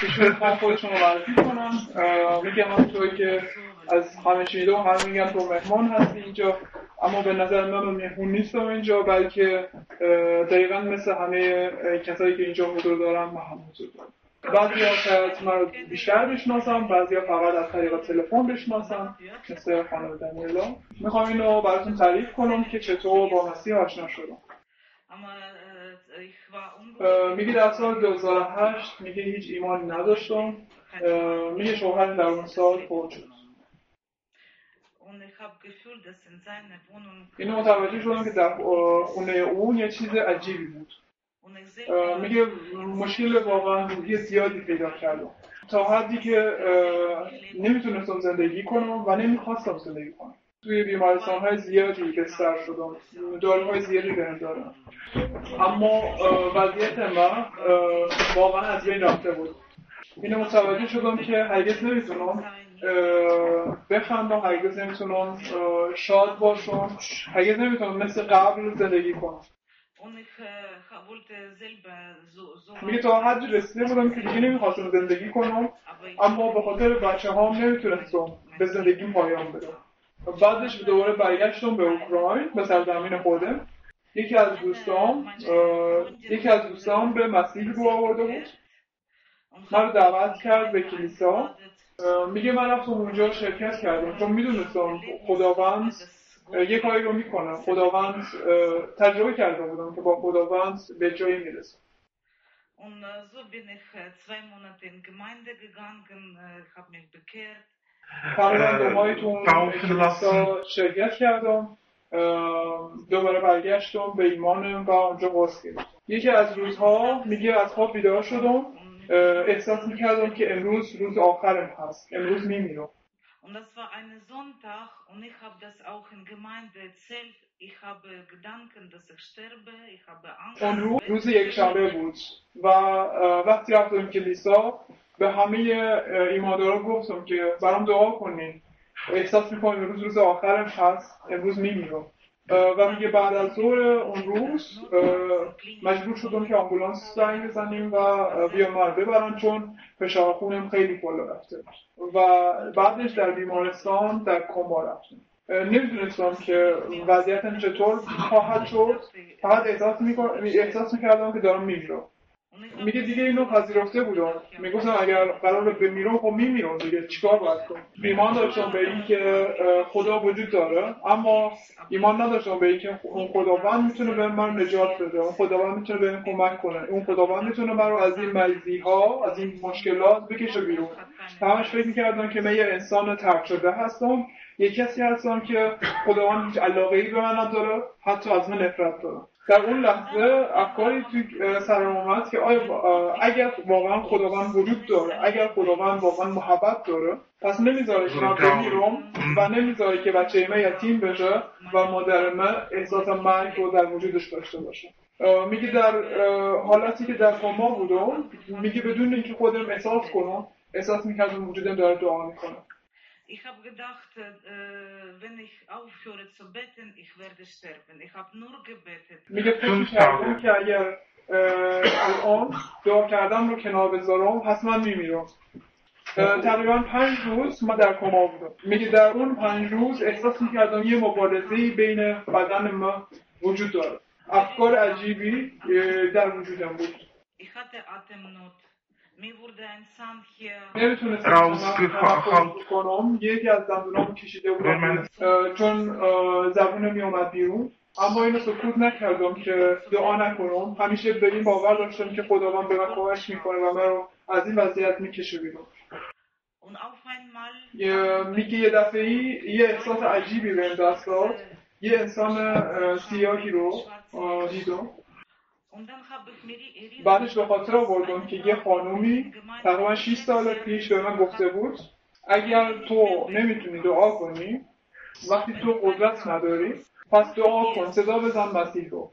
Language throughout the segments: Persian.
ایشون میخوان خودشون رو معرفی کنن. میگم همونطوری که از همه شنیده و همه میگن تو مهمان هستی اینجا، اما به نظر من مهمون نیستم اینجا، بلکه دقیقا مثل همه کسایی که اینجا حضور دارن من هم حضور دارم. بعضی ها از من رو بیشتر بشناسم، بعضی ها فقط از طریق تلفن بشناسم، مثل خانم دانیلا. میخوام اینو براتون تعریف کنم که چطور با مسیح آشنا شدم. میگه در سال 2008 میگه هیچ ایمانی نداشتم. میگه شوهر در اون سال فوت شد. اینو متوجه شدم که در خونه اون یه چیز عجیبی بود. میگه مشکل واقعا روحی زیادی پیدا کردم تا حدی که نمیتونستم زندگی کنم و نمیخواستم زندگی کنم. توی بیمارستان‌های زیادی بستر شدم، داروهای زیادی بهم دادن، اما وضعیت من واقعا از بین رفته بود. اینو متوجه شدم که هرگز نمیتونم بخندم، هرگز نمیتونم شاد باشم، هرگز نمیتونم مثل قبل زندگی کنم. میگه تا حدی رسیده بودم که دیگه نمیخواستم زندگی کنم، اما به خاطر بچه هام نمیتونستم به زندگیم پایان بدم. بعدش دوباره برگشتم به اوکراین، به سرزمین خودم. یکی از دوستان به مسیح رو آورده بود، من رو دعوت کرد به کلیسا. میگه من رفتم اونجا شرکت کردم چون میدونستم خداوند یه کاری رو میکنه. خداوند تجربه کرده بودم که با خداوند به جایی میرسم. تقریبا 2 ماهی تو اون کلیسا شرکت کردم. دوباره برگشتم به ایمانم و اونجا قصد گرفتم. یکی از روزها میگه از خواب بیدار شدم، احساس میکردم که امروز روز آخرم هست، امروز میمیرم. Und das war ein Sonntag und ich habe das auch in Gemeinde erzählt. Ich habe Gedanken, dass ich sterbe. Ich habe Angst. اون روز یکشنبه بود و وقتی رفتم کلیسا به همه ایمانداران گفتم که برام دعا کنین. احساس میکنم روز آخرم هست، امروز میمیرم. و میگه بعد از ظهر اون روز مجبور شدم که آمبولانس زنگ بزنیم و بیان من ببرن چون فشار خونم خیلی بالا رفته و بعدش در بیمارستان در کما رفتم. نمیدونستم که وضعیتم چطور خواهد شد، فقط احساس میکردم که دارم میمیرم. میگه دیگه اینو پذیرفته بودم. میگفتم اگر قراره بمیرم خب میمیرم دیگه، چیکار باید کنم؟ ایمان داشتم به این که خدا وجود داره، اما ایمان نداشتم به این که اون خداوند میتونه به من نجات بده، اون خداوند میتونه بهم کمک کنه، اون خداوند میتونه من رو از این مریضی‌ها، از این مشکلات بکشه بیرون. همش فکر می‌کردم که من یه انسان ترک شده هستم، یه کسی هستم که خداوند هیچ علاقه‌ای به من نداره، حتی از من نفرت داره. در اون لحظه افکاری تو سرم اومد که اگر واقعا خداوند وجود داره، اگر خداوند واقعا محبت داره، پس نمیذاره که من بمیرم و نمیذاره که بچه من یتیم بشه و مادر من احساس مرگ رو در وجودش داشته باشه. میگه در حالتی که در کما بودم، میگه بدون اینکه خودم احساس کنم، احساس میکردم وجودم داره دعا میکنه. Ich habe gedacht, wenn ich aufhöre zu beten, ich werde sterben. Ich habe nur gebetet. میگه فکر کردم که اگر الان دعا کردم رو کنار بذارم پس من میمیرم. تقریبا 5 روز من در کما بودم. میگه در اون 5 روز احساس میکردم یه مبارزه‌ای بین بدن من وجود داره. افکار عجیبی در وجودم بود. Ich hatte Atemnot. نمیتونستم تنفس کنم. یکی از دندونامو کشیده بودم چون زبونم میومد بیرون، اما اینو سکوت نکردم که دعا نکنم. همیشه به این باور داشتم که خداوند به من کمک میکنه و من رو از این وضعیت میکشه بیرون. میگه یه دفعه‌ای یه احساس عجیبی بهم دست داد. یه انسان سیاهی رو دیدم. بعدش به خاطر آوردم که یه خانومی تقریبا 6 سال پیش به من گفته بود اگر تو نمیتونی دعا کنی، وقتی تو قدرت نداری، پس دعا کن، صدا بزن مسیح رو.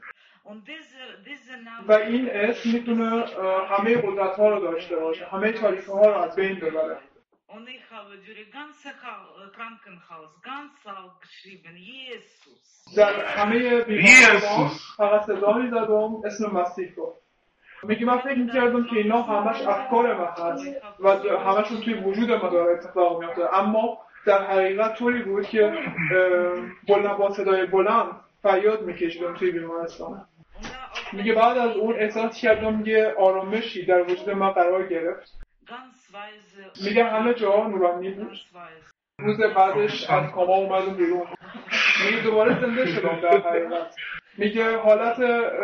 و این اسم میتونه همه قدرت ها رو داشته باشه، همه تاریخ ها رو از بین ببره. Und ich habe durch das ganze Krankenhaus ganz laut geschrieben, Jesus. در همه بیمارستان فقط صدا می‌زدم اسم مسیح رو. میگه من فکر میکردم که اینا همش افکار من هست و همشون توی وجود ما داره اتفاق میفته، اما در حقیقت طوری بود که با صدای بلند فریاد میکشیدم توی بیمارستان. میگه بعد از اون احساس کردم یه آرامشی در وجود من قرار گرفت. میگه همه جا نورانی بود. روز بعدش از کاما اومدم بیرون. میگه دوباره زنده شدم در حقیقت. میگه حالت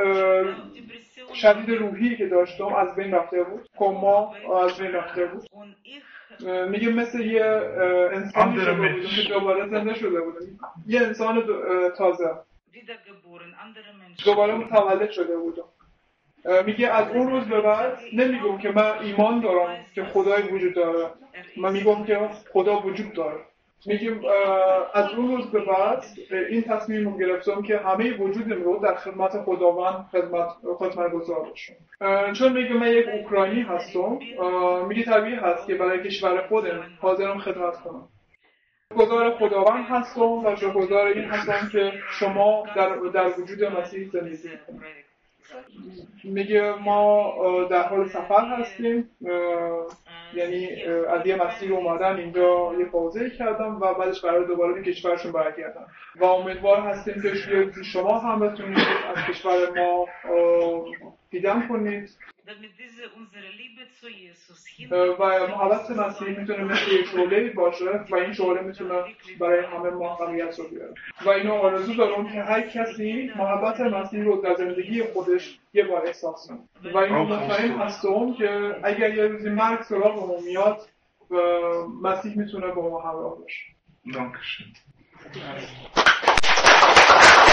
شدید روحی که داشتم از بین رفته بود، کما از بین رفته بود. میگه مثل یه انسانی شده بودم که دوباره زنده شده بودم، یه انسان تازه دوباره متولد شده بودم. میگه از اون روز به بعد نمیگم که من ایمان دارم که خدای وجود داره، من میگم که خدا وجود داره. میگم از اون روز به بعد این تصمیم رو گرفتم که همه وجودم رو در خدمت خداوند خدمتگزار باشم. چون میگم من یک اوکراینی هستم، میگه طبیعی هست که برای کشور خودم حاضرم خدمت کنم. شکرگزار خداوند هستم و شکرگزار این هستم که شما در وجود مسیح زندگی کنید. میگه ما در حال سفر هستیم، یعنی از یه مسیر اومدن اینجا یه پاوزه کردم و بعدش قرار دوباره به کشورشون برگردم و امیدوار هستیم که شما هم بتونید از کشور ما دیدن کنید و محبت مسیح میتونه مثل یک شعله باشه و این شعله میتونه برای همه موفقیت رو بیاره و اینو آرزو دارم که هر کسی محبت مسیح رو در زندگی خودش یه بار احساس کنه و اینو مطمئن هستم که اگر یه روزی مرگ سراغمون میاد مسیح میتونه با ما همراه باشه.